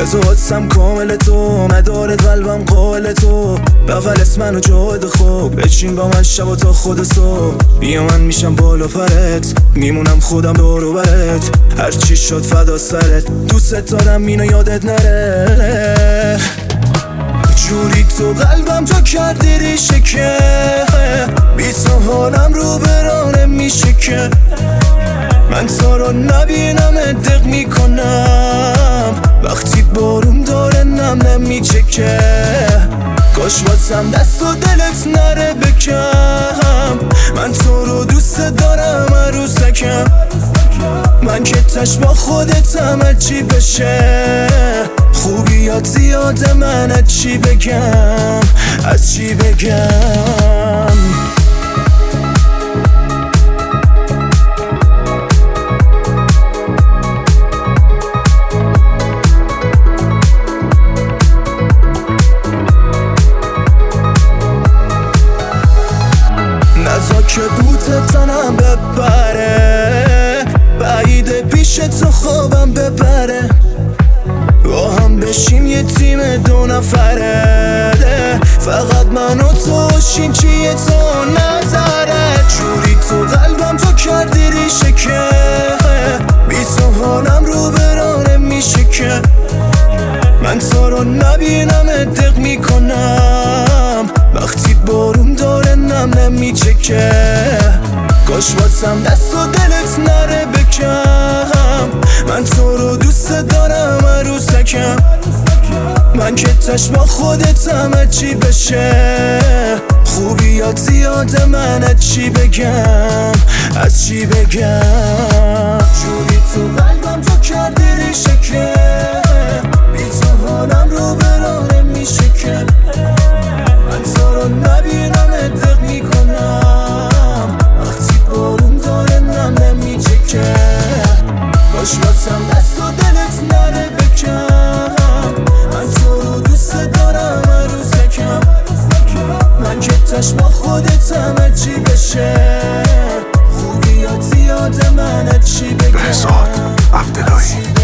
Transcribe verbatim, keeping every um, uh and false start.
تو حدسم کامل تو مدارت قلبم قائل تو بغل اسم منو جاید خوب بچین با من شب و تا خود صبح بیا من میشم بالا پرت میمونم خودم دورو برت هرچی شد فدا سرت دوست دارم اینو یادت نره جوری تو قلبم تو کردی ریشه که بی تو حالم رو برانه میشه که من تو رو نبینم دق میکنم وقتی بارون داره نم نمیچکه کاش واسم دست و دلت نره بکم من تو رو دوست دارم عروسکم من که تش با خودتم هرچی بشه خوبیات زیاده من از چی بگم از چی بگم نزا که بوت تنم بپره بعیده پیش تو خوابم ببره با هم بشیم یه تیم دو نفره فقط من و تو شیم چیه تو نظره جوری تو قلبم تو کردی ریشه که بی تو حالم رو برانه میشه که من تو رو نبینم دق میکنم وقتی بارون داره نم نمیچکه کاش واسم دست و دلت نره بکم من تو رو دوست دارم عروسکم من که تش با خودتم هرچی بشه خوبیات زیاده من از چی بگم از چی بگم جوری تو قلبم تو کردی ریشه که بی تو حالم رو برانه میشه که من تو رو نبینم دق میکنم وقتی بارون داره نم نمیچکه کاش واسم دست و دلت نره بکم من تو رو دوست دارم عروسکم من که تش با خودتم هرچی بشه خوبیات زیاده من از چی بگم بهزاد عبداللهی